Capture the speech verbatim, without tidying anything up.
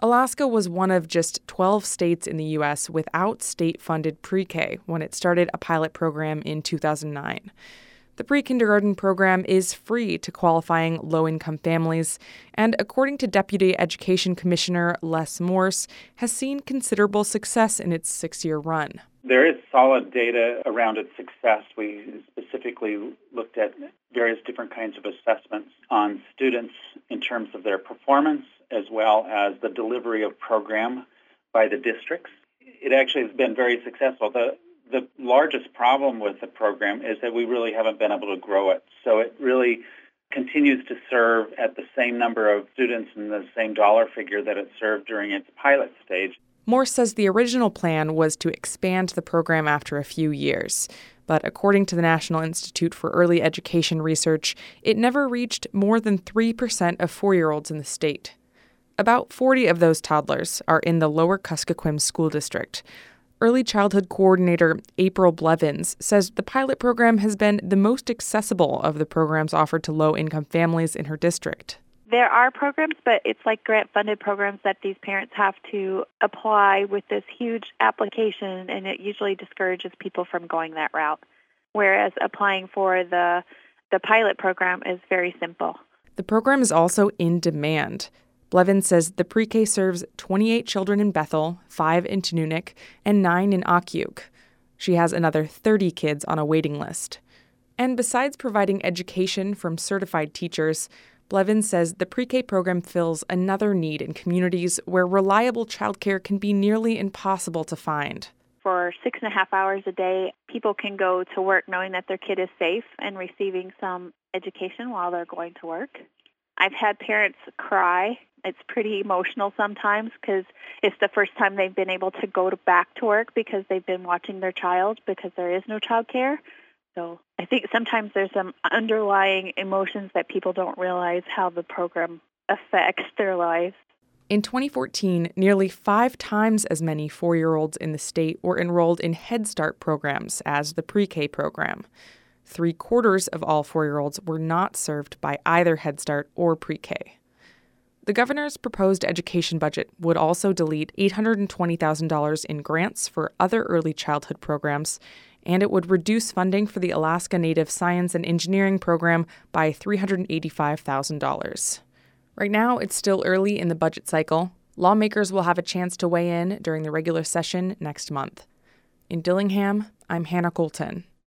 Alaska was one of just twelve states in the U S without state-funded pre-K when it started a pilot program in two thousand nine. The pre-kindergarten program is free to qualifying low-income families, and according to Deputy Education Commissioner Les Morse, has seen considerable success in its six-year run. There is solid data around its success. We specifically looked at various different kinds of assessments on students in terms of their performance, as well as the delivery of program by the districts. It actually has been very successful. The The largest problem with the program is that we really haven't been able to grow it. So it really continues to serve at the same number of students and the same dollar figure that it served during its pilot stage. Morse says the original plan was to expand the program after a few years. But according to the National Institute for Early Education Research, it never reached more than three percent of four-year-olds in the state. About forty of those toddlers are in the Lower Kuskokwim School District. Early Childhood Coordinator April Blevins says the pilot program has been the most accessible of the programs offered to low-income families in her district. There are programs, but it's like grant-funded programs that these parents have to apply with this huge application, and it usually discourages people from going that route, whereas applying for the the pilot program is very simple. The program is also in demand. Blevins says the pre-K serves twenty-eight children in Bethel, five in Tanunuk, and nine in Akiyuk. She has another thirty kids on a waiting list. And besides providing education from certified teachers, Blevins says the pre-K program fills another need in communities where reliable childcare can be nearly impossible to find. For six and a half hours a day, people can go to work knowing that their kid is safe and receiving some education while they're going to work. I've had parents cry. It's pretty emotional sometimes because it's the first time they've been able to go to back to work because they've been watching their child because there is no child care. So I think sometimes there's some underlying emotions that people don't realize how the program affects their lives. In twenty fourteen, nearly five times as many four-year-olds in the state were enrolled in Head Start programs as the pre-K program. Three-quarters of all four-year-olds were not served by either Head Start or pre-K. The governor's proposed education budget would also delete eight hundred twenty thousand dollars in grants for other early childhood programs, and it would reduce funding for the Alaska Native Science and Engineering program by three hundred eighty-five thousand dollars. Right now, it's still early in the budget cycle. Lawmakers will have a chance to weigh in during the regular session next month. In Dillingham, I'm Hannah Colton.